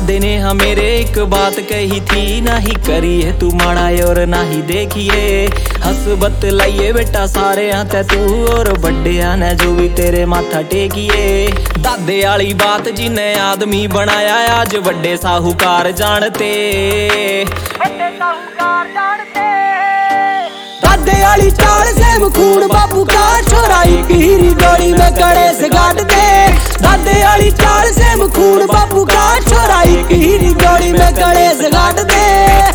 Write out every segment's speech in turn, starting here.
दादे ने हाँ मेरे एक बात कही थी, ना ही करी है तू माड़ा और ना ही देखिए। हंस बतलाइए बेटा सारे आते तू और बड़े आने जो भी तेरे माथा टेकिए। दादे वाली बात जिन्हें आदमी बनाया आज बड़े साहूकार जानते। दादे वाली चाल से खून बापू का छोराई हीरी गोली में कड़े से गाट दे। दादे वाली चाल से खून बापू का छोराई हीरी गोली में कड़े से गाट दे।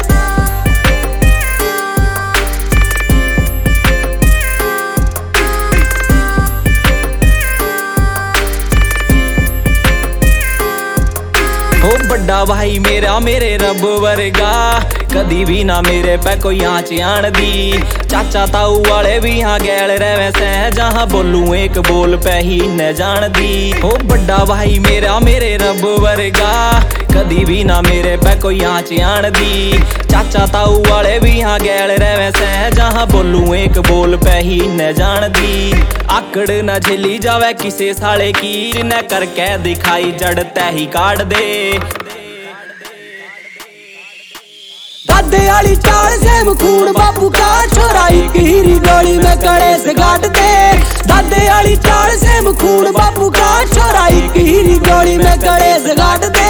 ओ बड़ा भाई मेरा मेरे रब वर्गा, कदी भी ना मेरे पे कोई आँच आन दी। चाचा ताऊ वाले भी यहाँ गैल रहे से, जहाँ बोलूं एक बोल पे ही न जान दी। ओ बड़ा भाई मेरा मेरे रब वर्गा, कदी भी ना मेरे पे कोई आँच आन दी। चाचा ताऊ वाले भी यहाँ गैल रहे से, जहाँ बोलूं एक बोल पे ही न जान दी। आकड़ न झेली जावे किसे साले की, न करके दिखाई जड़ तै ही काट दे। दादे वाली चाल से खून बापू का छोराई हीरी गोली में कड़े से गाट दे। दादे वाली चाल से खून बापू का छोराई हीरी गोली में कड़े से गाट दे।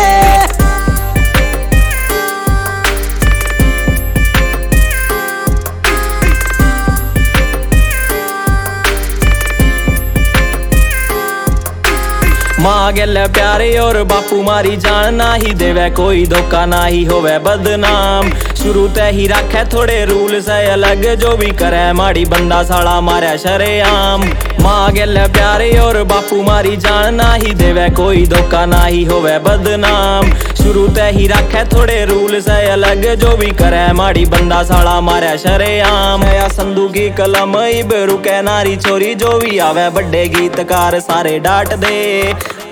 माँ गल प्यारे और बापू मारी जान, ना ही देवे कोई धोखा ना ही होवे बदनाम। शुरू ते ही रखे थोड़े रूल से अलग, जो भी करे माड़ी बंदा साला मारे शरेआम। माँ गल प्यारे और बापू मारी जान, ना ही देवे कोई धोखा ना ही होवे बदनाम। शुरू ते ही रखे थोड़े रूल से अलग, जो भी करे माड़ी बंदा साला मारे शरेआम। या संधू की कलम इब रुके नारी छोरी, जो भी आवे बड़े गीतकार सारे डांट दे।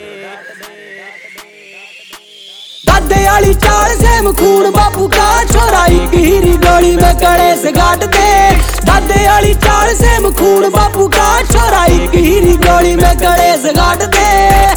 दादे वाली चाल से खून बापू का छोराई हीरी गोली में कड़े से गाट दे। दादे वाली चाल से खून बापू का छोराई हीरी गोली में कड़े से गाट दे।